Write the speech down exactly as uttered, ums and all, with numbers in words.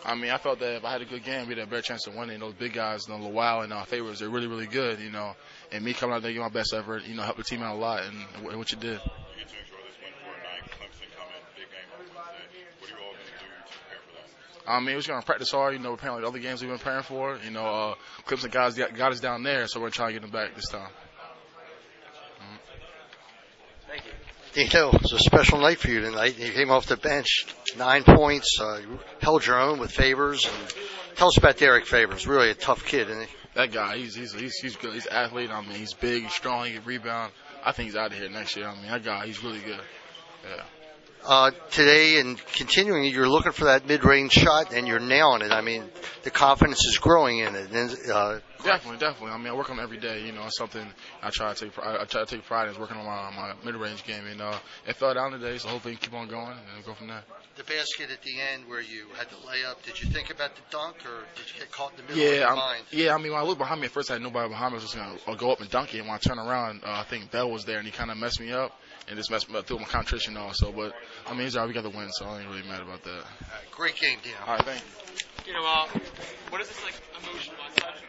I mean, I felt that if I had a good game, we'd have a better chance of winning. Those big guys, you know, Lawal and uh, Favors, they're really, really good, you know. And me coming out there, giving my best effort, you know, helped the team out a lot, and, and what you did. You get to enjoy this win for a night. Clemson coming, big game on Wednesday. What are you all going to do to prepare for that? I mean, we're just going to practice hard, you know, preparing like the other games we've been preparing for. You know, uh, Clemson guys got, got us down there, so we're going to try to get them back this time. Thank you. Dino, it's a special night for you tonight. You came off the bench, nine points, uh, you held your own with Favors. And tell us about Derek Favors. Really a tough kid, isn't he? That guy, he's he's he's, he's good. He's an athlete. I mean, he's big, he's strong, he can rebound. I think he's out of here next year. I mean, that guy, he's really good. Yeah. Uh, today and continuing, you're looking for that mid-range shot, and you're nailing it. I mean, the confidence is growing in it. And, uh, definitely, definitely. I mean, I work on it every day. You know, it's something I try to take. I try to take pride in is working on my my mid-range game, and uh, it fell down today. So hopefully, keep on going and go from there. The basket at the end where you had the layup, did you think about the dunk, or did you get caught in the middle Yeah, of your I'm, mind? yeah. I mean, when I looked behind me at first, I had nobody behind me. I was just gonna go up and dunk it. And when I turned around, uh, I think Bell was there, and he kind of messed me up. And just messed me up, threw my concentration also. But, I mean, it's all right. We got the win, so I ain't really mad about that. All right, great game, Dino. All right, thank you. You know, uh, what is this like emotion-wise?